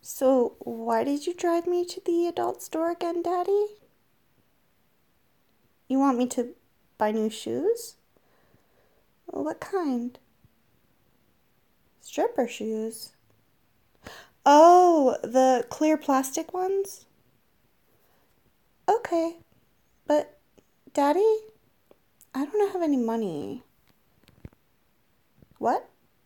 So, why did you drive me to the adult store again, Daddy? You want me to buy new shoes? What kind? Stripper shoes? Oh, the clear plastic ones? Okay, but Daddy, I don't have any money. What?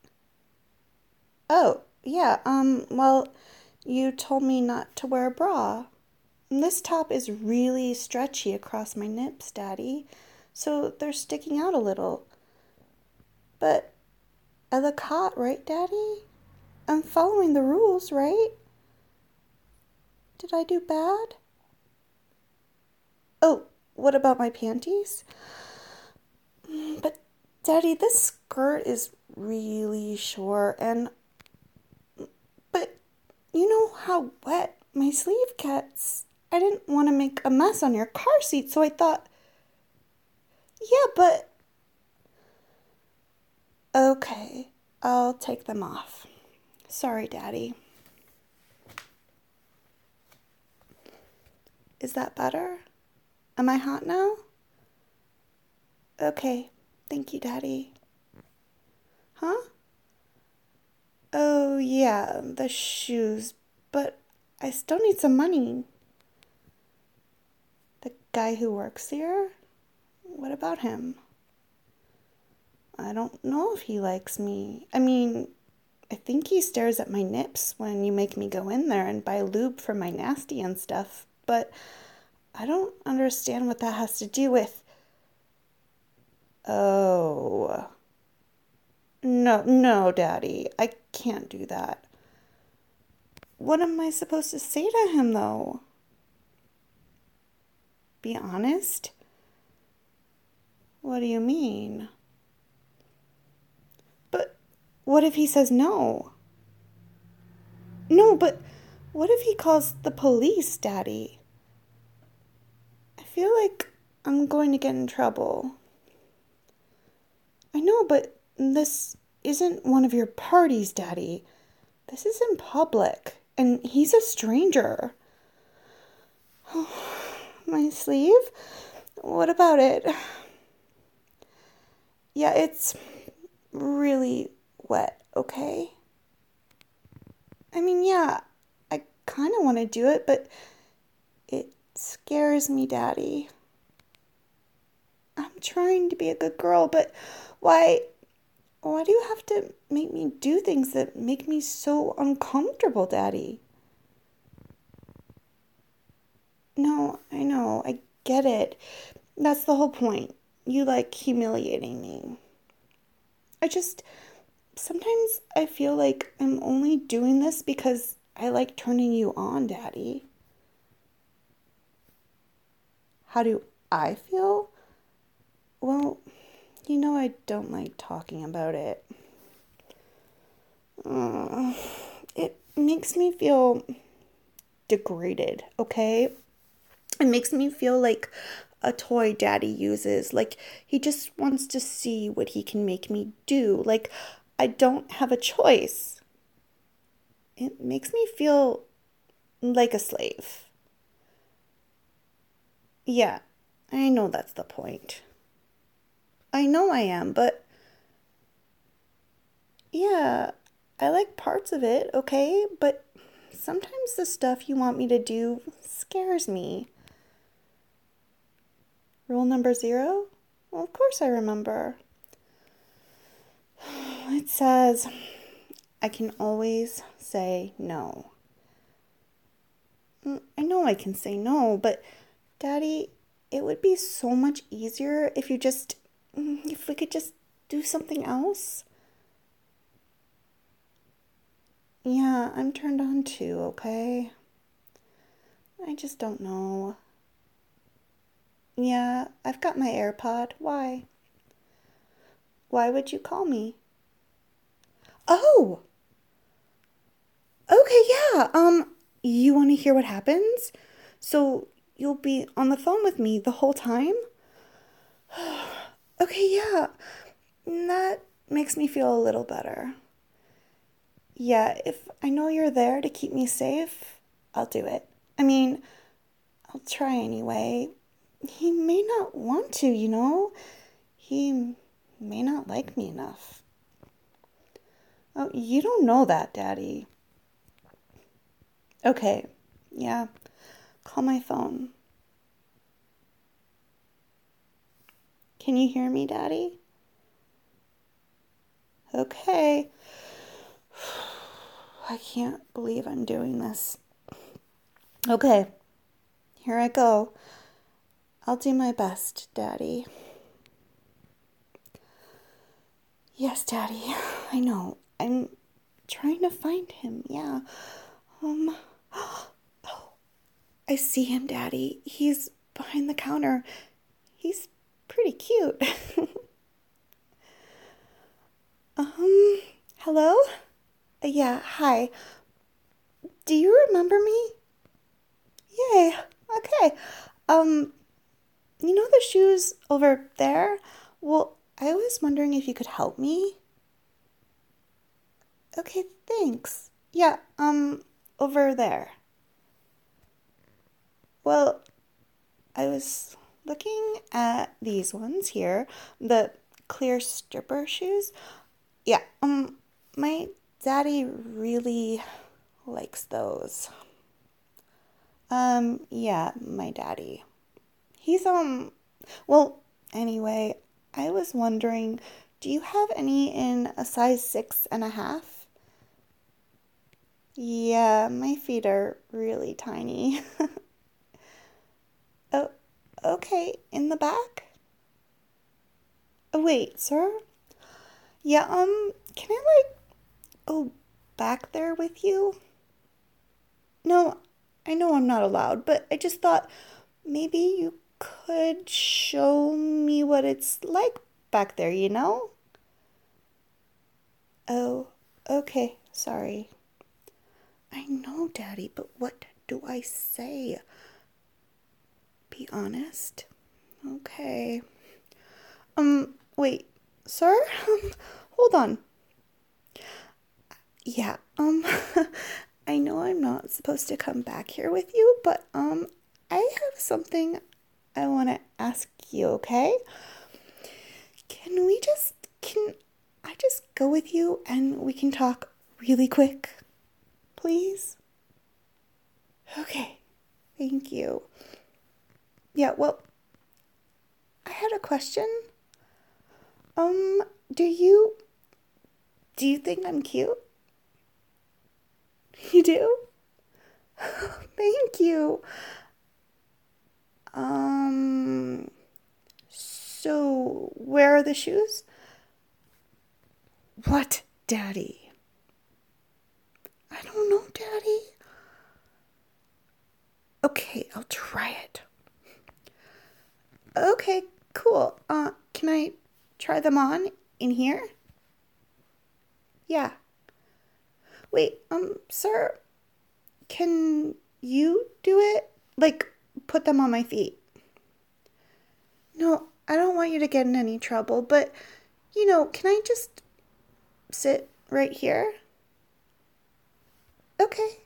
Oh, yeah, well, you told me not to wear a bra. This top is really stretchy across my nips, Daddy, so they're sticking out a little. But I look hot, right, Daddy? I'm following the rules, right? Did I do bad? Oh, what about my panties? But, Daddy, this skirt is really short and. But you know how wet my sleeve gets. I didn't want to make a mess on your car seat, so I thought. Yeah, but. Okay, I'll take them off. Sorry, Daddy. Is that better? Am I hot now? Okay, thank you, Daddy. Huh? Oh, yeah, the shoes. But I still need some money. The guy who works here? What about him? I don't know if he likes me. I mean, I think he stares at my nips when you make me go in there and buy lube for my nasty and stuff. But I don't understand what that has to do with. Oh. No, no, Daddy. I can't do that. What am I supposed to say to him, though? Be honest? What do you mean? But what if he says no? No, but what if he calls the police, Daddy? I feel like I'm going to get in trouble. I know, but this isn't one of your parties, Daddy. This is in public, and he's a stranger. My sleeve? What about it? Yeah, it's really wet, okay? I mean, yeah, I kind of want to do it, but it scares me, Daddy. I'm trying to be a good girl, but why do you have to make me do things that make me so uncomfortable, Daddy? No, I know, I get it. That's the whole point. You like humiliating me. I just sometimes I feel like I'm only doing this because I like turning you on, Daddy. How do I feel? Well, you know I don't like talking about it. Uh, it makes me feel degraded, okay? It makes me feel like a toy Daddy uses. Like he just wants to see what he can make me do. Like I don't have a choice. It makes me feel like a slave. Yeah, I know that's the point. I know I am, but yeah, I like parts of it, okay? But sometimes the stuff you want me to do scares me. Rule number 0? Well, of course I remember. It says, I can always say no. I know I can say no, but Daddy, it would be so much easier if we could just do something else. Yeah, I'm turned on too, okay? I just don't know. Yeah, I've got my AirPod. Why? Why would you call me? Oh, okay, yeah. You want to hear what happens? So you'll be on the phone with me the whole time? Okay, yeah. That makes me feel a little better. Yeah, if I know you're there to keep me safe, I'll do it. I mean, I'll try anyway. He may not want to, you know? He may not like me enough. Oh, you don't know that, Daddy. Okay, yeah, call my phone. Can you hear me, Daddy? Okay. I can't believe I'm doing this. Okay, here I go. I'll do my best, Daddy. Yes, Daddy, I know. I'm trying to find him, yeah. Um, oh, I see him, Daddy. He's behind the counter. He's pretty cute. um, Hello? Yeah, hi. Do you remember me? Yay, okay. Um, you know the shoes over there? Well, I was wondering if you could help me. Okay, thanks. Yeah, over there. Well, I was looking at these ones here, the clear stripper shoes. Yeah, my daddy really likes those. Yeah, my daddy. He's, well, anyway, I was wondering, do you have any in a size 6.5? Yeah, my feet are really tiny. Oh, okay, in the back? Oh, wait, sir? Yeah, can I, like, go back there with you? No, I know I'm not allowed, but I just thought maybe you could show me what it's like back there, you know? Oh, okay, sorry. I know, Daddy, but what do I say? Be honest? Okay. Wait, sir? Hold on. Yeah, I know I'm not supposed to come back here with you, but, I have something I want to ask you, okay? Can I just go with you and we can talk really quick, please? Okay, thank you. Yeah, well, I had a question. Um, do you do you think I'm cute? You do? Thank you. Um, so where are the shoes? What, Daddy? I don't know, Daddy. Okay, I'll try it. Okay, cool. Can I try them on in here? Yeah. Wait, sir, can you do it? Like, put them on my feet. No, I don't want you to get in any trouble, but, can I just sit right here? Okay.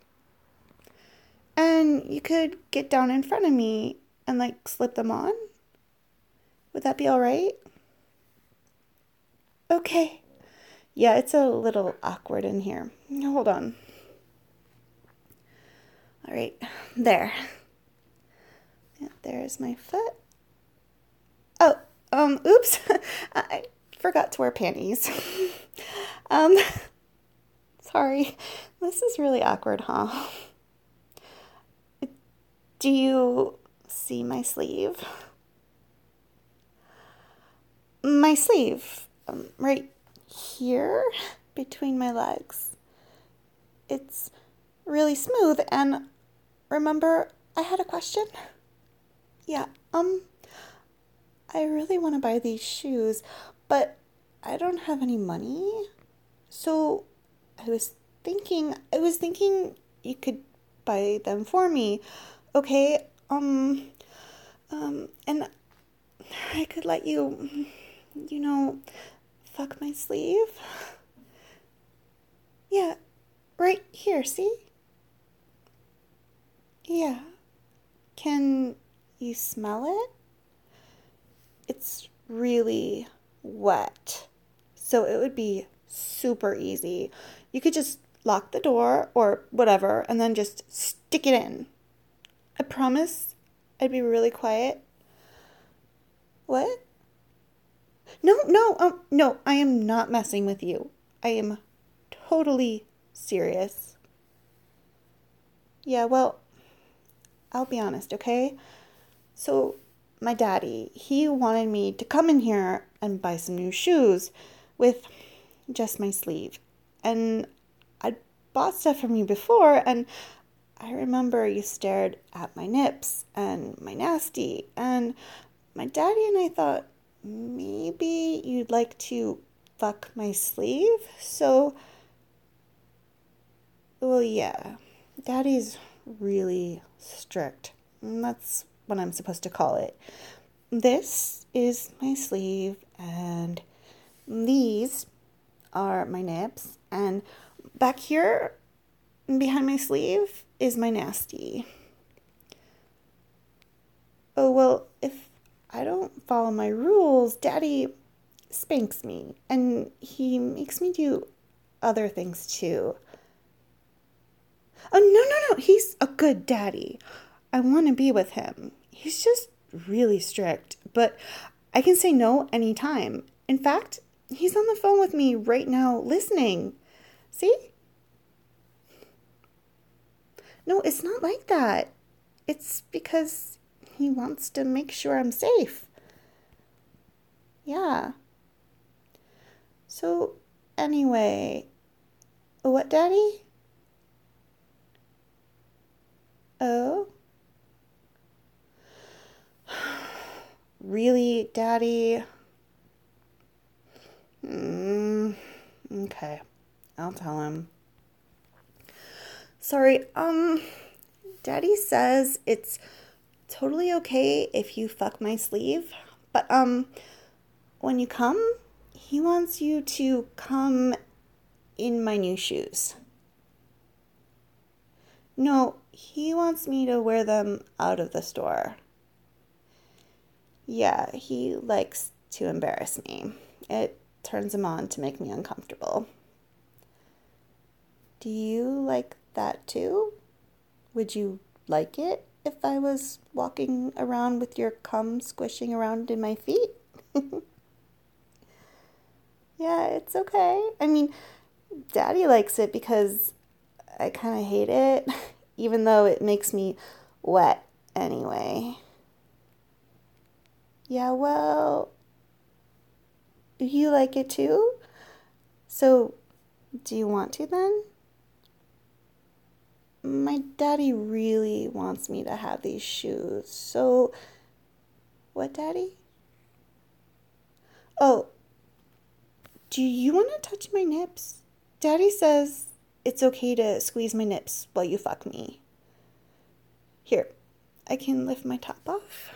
And you could get down in front of me and, like, slip them on? Would that be all right? Okay. Yeah, it's a little awkward in here. Hold on. All right, there. Yeah, there's my foot. Oh, oops. I forgot to wear panties. um, Sorry. This is really awkward, huh? Do you see my sleeve? My sleeve, right here between my legs. It's really smooth, and remember, I had a question? Yeah, I really want to buy these shoes, but I don't have any money. So I was thinking you could buy them for me. Okay, and I could let you, you know, fuck my sleeve. Yeah, Right here, see? Yeah. Can you smell it? It's really wet. So it would be super easy. You could just lock the door or whatever and then just stick it in. I promise I'd be really quiet. What? No, I am not messing with you. I am totally serious. Yeah, well, I'll be honest, okay? So, my daddy, he wanted me to come in here and buy some new shoes with just my sleeve. And I'd bought stuff from you before, and I remember you stared at my nips and my nasty, and my daddy and I thought maybe you'd like to fuck my sleeve. So, well, yeah, daddy's really strict. And that's what I'm supposed to call it. This is my sleeve, and these are my nips, and back here behind my sleeve is my nasty. Oh, well, if I don't follow my rules, Daddy spanks me, and he makes me do other things too. Oh, no, he's a good daddy. I want to be with him. He's just really strict, but I can say no anytime. In fact, he's on the phone with me right now listening. See? No, it's not like that. It's because he wants to make sure I'm safe. Yeah. So, anyway, what, Daddy? Oh? Really, Daddy? Okay. I'll tell him. Sorry, Daddy says it's totally okay if you fuck my sleeve, but, when you come, he wants you to come in my new shoes. No, he wants me to wear them out of the store. Yeah, he likes to embarrass me. It turns him on to make me uncomfortable. Do you like that too? Would you like it if I was walking around with your cum squishing around in my feet? Yeah, it's okay. I mean, Daddy likes it because I kind of hate it, even though it makes me wet anyway. Yeah, well, you like it too? So, do you want to then? My daddy really wants me to have these shoes. So, what, Daddy? Oh, do you want to touch my nips? Daddy says it's okay to squeeze my nips while you fuck me. Here, I can lift my top off.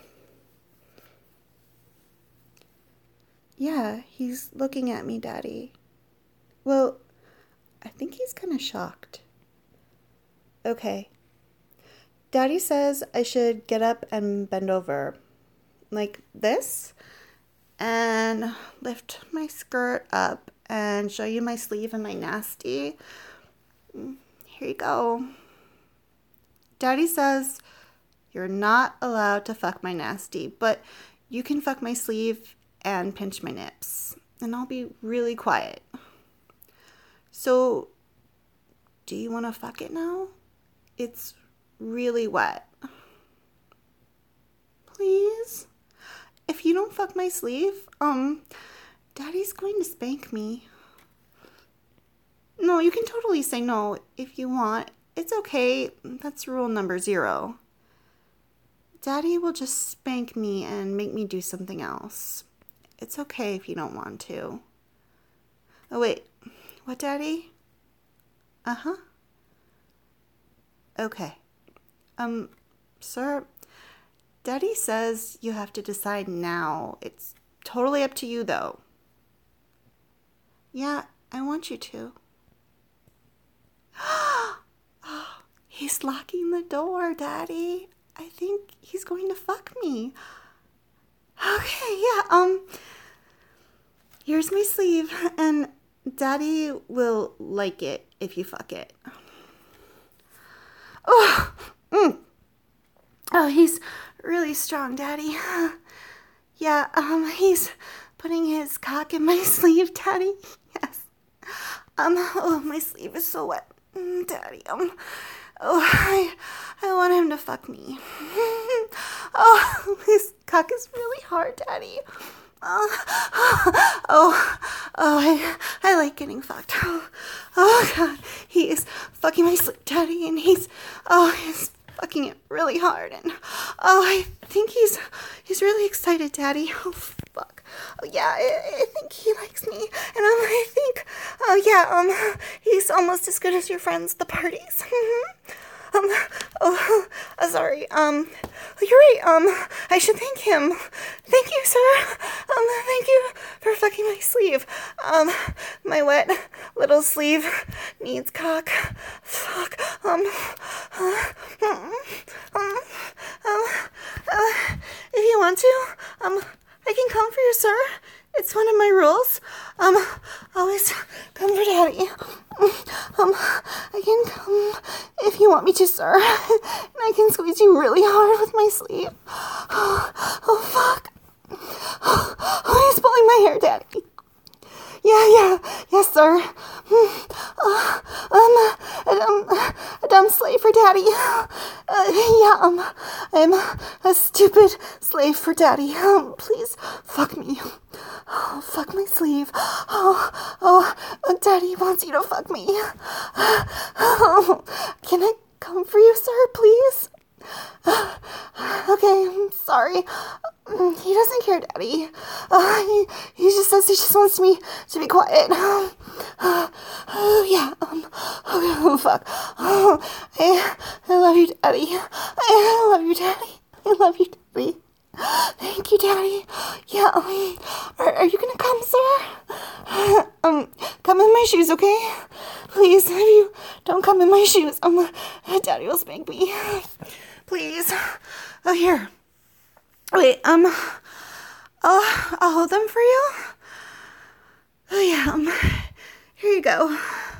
Yeah, he's looking at me, Daddy. Well, I think he's kind of shocked. Okay. Daddy says I should get up and bend over. Like this. And lift my skirt up and show you my sleeve and my nasty. Here you go. Daddy says you're not allowed to fuck my nasty, but you can fuck my sleeve and pinch my nips. And I'll be really quiet. So, do you want to fuck it now? It's really wet. Please? If you don't fuck my sleeve, Daddy's going to spank me. No, you can totally say no if you want. It's okay. That's rule number 0. Daddy will just spank me and make me do something else. It's okay if you don't want to. Oh, wait. What, Daddy? Uh-huh. Okay. Sir, Daddy says you have to decide now. It's totally up to you, though. Yeah, I want you to. He's locking the door, Daddy. I think he's going to fuck me. Okay, yeah, here's my sleeve, and Daddy will like it if you fuck it. Oh, oh, he's really strong, Daddy. Yeah, he's putting his cock in my sleeve, Daddy. Yes. Oh, my sleeve is so wet, Daddy. I want him to fuck me. Oh, his cock is really hard, Daddy. I like getting fucked. Oh, God, he is fucking my sleeve, Daddy, and he's fucking it really hard, and I think he's really excited, Daddy. Oh, fuck. Oh, yeah, I think he likes me, and I think, he's almost as good as your friends, the parties. Sorry. You're right. I should thank him. Thank you, sir. Thank you for fucking my sleeve. My wet little sleeve needs cock. Fuck. If you want to, I can come for you, sir. It's one of my rules. Always come for Daddy. I can come if you want me to, sir. And I can squeeze you really hard with my sleeve. Oh, fuck. Oh, he's pulling my hair, Daddy. Yes, sir. A dumb slave for Daddy. I'm a stupid slave for Daddy. Please, fuck me. Oh, fuck my sleeve. Daddy wants you to fuck me. Can I come for you, sir, please? Okay, I'm sorry. He doesn't care, Daddy. He just says he just wants me to be quiet. Fuck. I love you, Daddy. I love you, Daddy. I love you, Daddy. Thank you, Daddy. Yeah, are you gonna come, sir? Come in my shoes, okay? Please, if you don't come in my shoes, Daddy will spank me. Please. Oh, here. Wait, I'll hold them for you. Oh, yeah, here you go.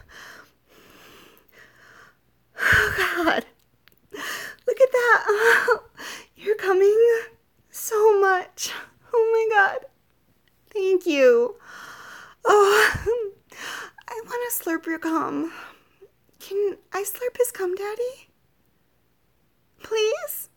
Oh, God. Look at that. You're coming so much. Oh, my God. Thank you. Oh, I want to slurp your cum. Can I slurp his cum, Daddy? Please?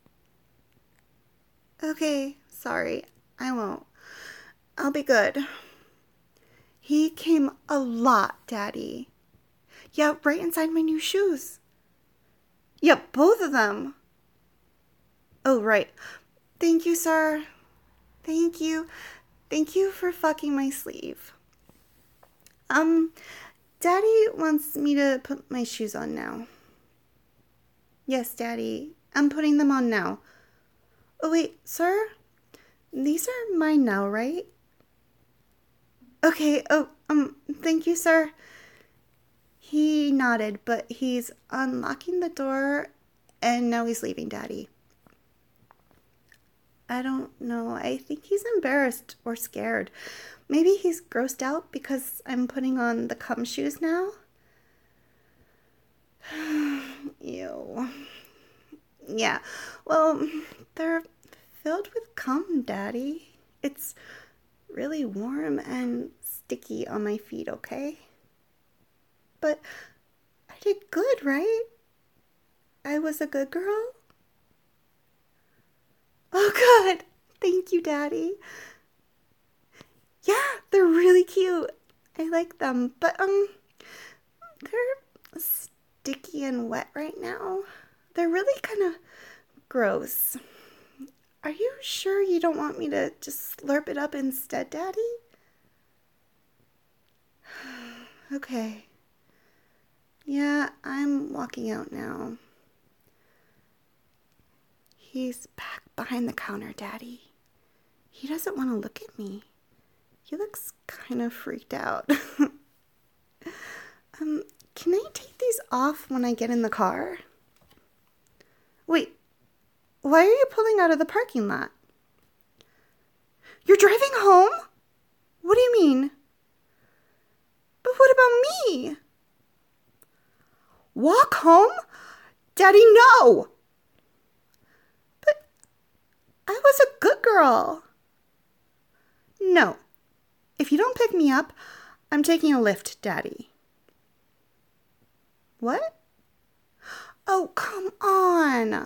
Okay, sorry. I won't. I'll be good. He came a lot, Daddy. Yeah, right inside my new shoes. Yeah, both of them. Oh, right. Thank you, sir. Thank you. Thank you for fucking my sleeve. Daddy wants me to put my shoes on now. Yes, Daddy. I'm putting them on now. Oh, wait, sir? These are mine now, right? Okay, thank you, sir. He nodded, but he's unlocking the door, and now he's leaving, Daddy. I don't know. I think he's embarrassed or scared. Maybe he's grossed out because I'm putting on the cum shoes now. Ew. Yeah, well, they're filled with cum, Daddy. It's really warm and sticky on my feet, okay? But I did good, right? I was a good girl? Oh, good. Thank you, Daddy. Yeah, they're really cute. I like them, but, they're sticky and wet right now. They're really kind of gross. Are you sure you don't want me to just slurp it up instead, Daddy? Okay. Yeah, I'm walking out now. He's back behind the counter, Daddy. He doesn't want to look at me. He looks kind of freaked out. Can I take these off when I get in the car? Wait, why are you pulling out of the parking lot? You're driving home? What do you mean? But what about me? Walk home? Daddy, no! But I was a good girl. No. If you don't pick me up, I'm taking a lift, Daddy. What? Oh, come on.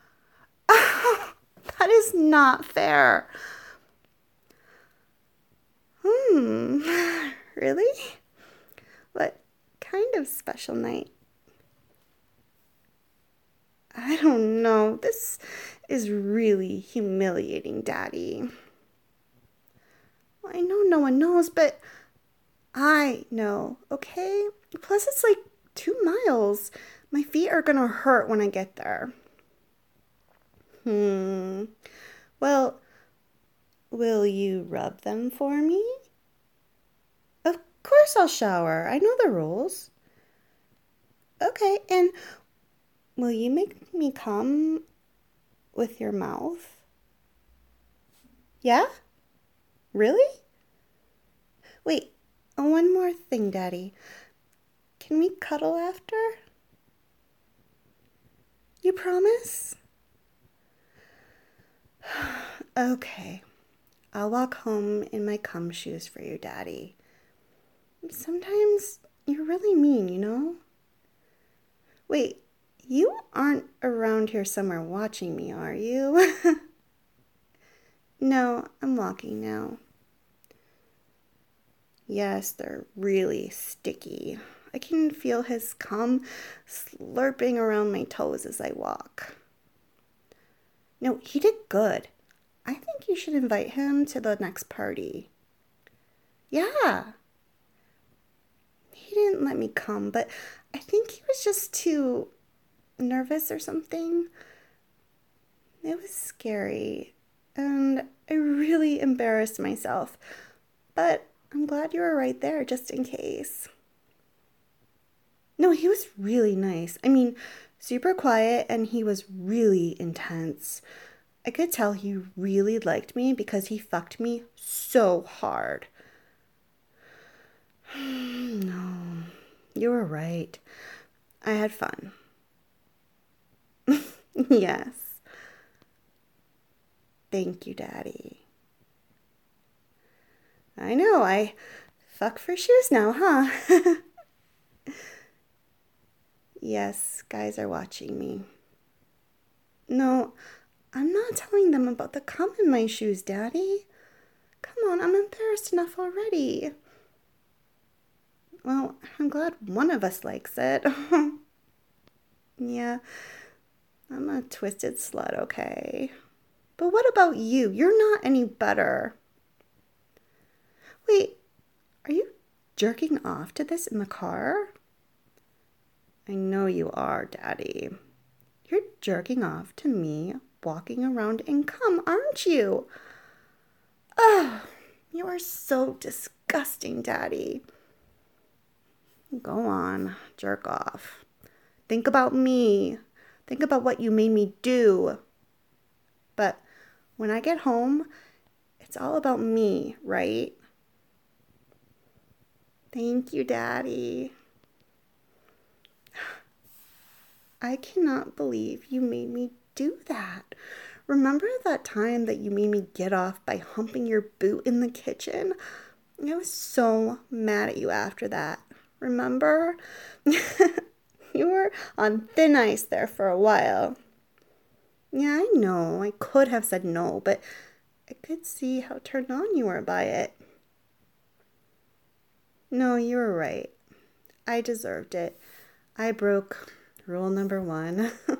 That is not fair. Really? What kind of special night? I don't know. This is really humiliating, Daddy. Well, I know no one knows, but I know, okay? Plus, it's like 2 miles. My feet are gonna hurt when I get there. Well, will you rub them for me? Of course I'll shower. I know the rules. Okay, and will you make me come with your mouth? Yeah? Really? Wait, one more thing, Daddy. Can we cuddle after? You promise? Okay. I'll walk home in my cum shoes for you, Daddy. Sometimes you're really mean, you know? Wait, you aren't around here somewhere watching me, are you? No, I'm walking now. Yes, they're really sticky. I can feel his cum slurping around my toes as I walk. No, he did good. I think you should invite him to the next party. Yeah. He didn't let me come, but I think he was just too nervous or something. It was scary, and I really embarrassed myself. But I'm glad you were right there just in case. No, he was really nice. I mean, super quiet, and he was really intense. I could tell he really liked me because he fucked me so hard. No, you were right. I had fun. Yes. Thank you, Daddy. I know, I fuck for shoes now, huh? Yes, guys are watching me. No, I'm not telling them about the cum in my shoes, Daddy. Come on, I'm embarrassed enough already. Well, I'm glad one of us likes it. Yeah, I'm a twisted slut, okay? But what about you? You're not any better. Wait, are you jerking off to this in the car? I know you are, Daddy. You're jerking off to me walking around in cum, aren't you? Ugh, you are so disgusting, Daddy. Go on, jerk off. Think about me. Think about what you made me do. But when I get home, it's all about me, right? Thank you, Daddy. I cannot believe you made me do that. Remember that time that you made me get off by humping your boot in the kitchen? I was so mad at you after that. Remember? You were on thin ice there for a while. Yeah, I know. I could have said no, but I could see how turned on you were by it. No, you were right. I deserved it. I broke rule number 1.